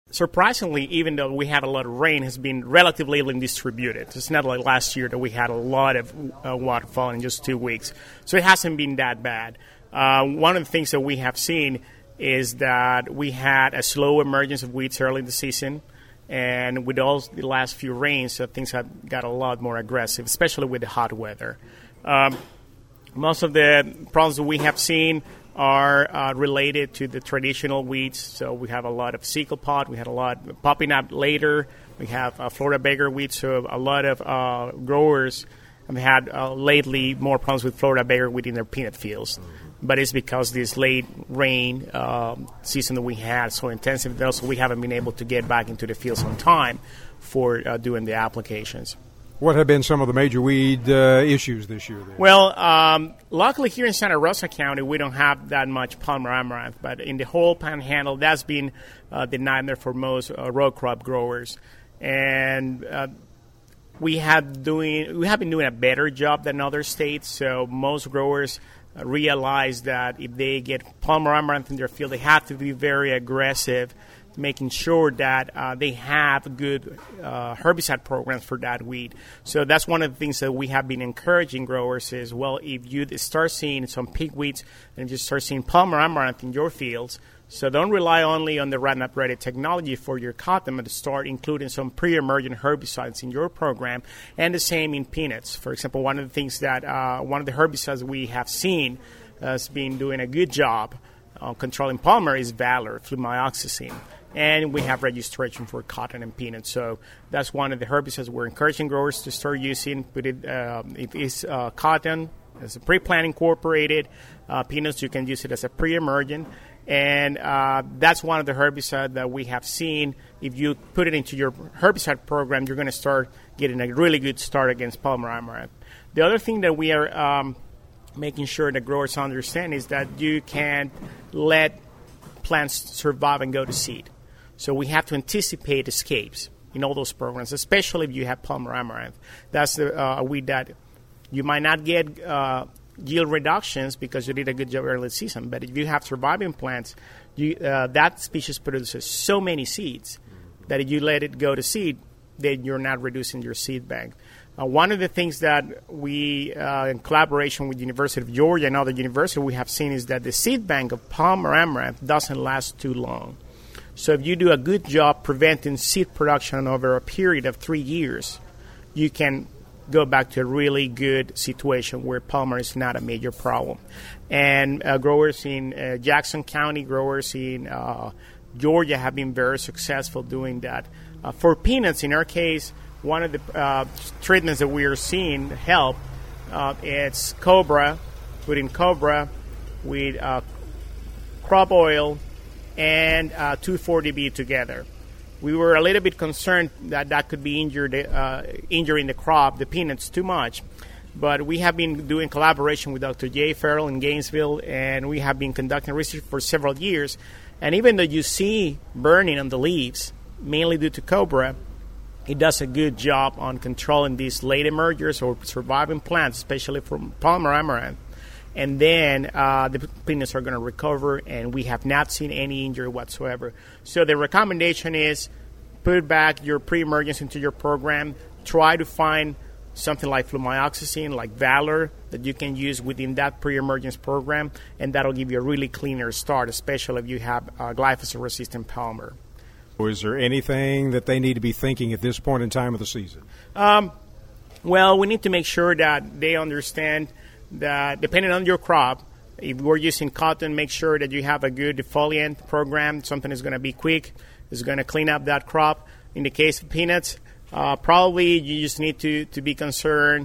Surprisingly, even though we had a lot of rain, has been relatively evenly distributed. It's not like last year that we had a lot of water falling in just 2 weeks. So it hasn't been that bad. One of the things that we have seen is that we had a slow emergence of weeds early in the season. And with all the last few rains, things have got a lot more aggressive, especially with the hot weather. Most of the problems that we have seen are related to the traditional weeds. So we have a lot of sickle pod. We had a lot popping up later. We have Florida beggar weed. So a lot of growers have had lately more problems with Florida beggar weed in their peanut fields. But it's because this late rain season that we had so intensive that also we haven't been able to get back into the fields on time for doing the applications. What have been some of the major weed issues this year then? Well, luckily here in Santa Rosa County, we don't have that much Palmer amaranth, but in the whole Panhandle, that's been the nightmare for most row crop growers. And we have been doing a better job than other states, so most growers realize that if they get Palmer amaranth in their field, they have to be very aggressive, making sure that they have good herbicide programs for that weed. So that's one of the things that we have been encouraging growers is, well, if you start seeing some pigweeds and you start seeing Palmer amaranth in your fields, so don't rely only on the Roundup Ready technology for your cotton, but start including some pre-emergent herbicides in your program, and the same in peanuts. For example, one of the things that one of the herbicides we have seen has been doing a good job controlling Palmer is Valor, flumioxazine. And we have registration for cotton and peanuts. So that's one of the herbicides we're encouraging growers to start using. But if it's cotton, as a pre-plant incorporated. Peanuts, you can use it as a pre-emergent. And that's one of the herbicides that we have seen. If you put it into your herbicide program, you're going to start getting a really good start against Palmer amaranth. The other thing that we are making sure that growers understand is that you can't let plants survive and go to seed. So we have to anticipate escapes in all those programs, especially if you have Palmer amaranth. That's a weed that you might not get yield reductions because you did a good job early season. But if you have surviving plants, that species produces so many seeds that if you let it go to seed, then you're not reducing your seed bank. One of the things that we, in collaboration with the University of Georgia and other universities, we have seen is that the seed bank of Palmer amaranth doesn't last too long. So if you do a good job preventing seed production over a period of 3 years, you can go back to a really good situation where Palmer is not a major problem. And growers in Jackson County, growers in Georgia have been very successful doing that. For peanuts, in our case, one of the treatments that we are seeing help, it's Cobra, putting Cobra with crop oil and 2,4-DB together. We were a little bit concerned that could be injuring the crop, the peanuts, too much. But we have been doing collaboration with Dr. Jay Farrell in Gainesville, and we have been conducting research for several years. And even though you see burning on the leaves, mainly due to Cobra, it does a good job on controlling these late emergers or surviving plants, especially from Palmer amaranth. And then the peanuts are going to recover, and we have not seen any injury whatsoever. So the recommendation is put back your pre-emergence into your program. Try to find something like flumioxazine, like Valor, that you can use within that pre-emergence program, and that'll give you a really cleaner start, especially if you have glyphosate-resistant Palmer. Is there anything that they need to be thinking at this point in time of the season? Well, we need to make sure that they understand that depending on your crop, if we're using cotton, make sure that you have a good defoliant program, something that's going to be quick, is going to clean up that crop. In the case of peanuts, probably you just need to be concerned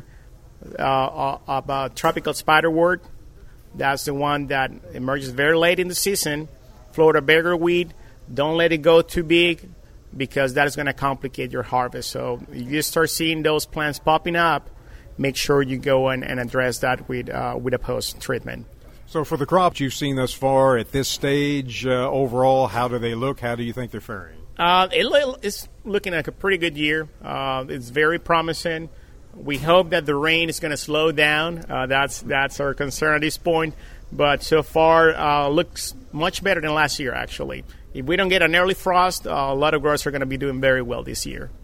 about tropical spiderwort. That's the one that emerges very late in the season. Florida beggar weed, don't let it go too big because that is going to complicate your harvest. So if you start seeing those plants popping up, make sure you go in and address that with a post-treatment. So for the crops you've seen thus far at this stage, overall, how do they look? How do you think they're faring? It's looking like a pretty good year. It's very promising. We hope that the rain is going to slow down. That's our concern at this point. But so far, looks much better than last year, actually. If we don't get an early frost, a lot of growers are going to be doing very well this year.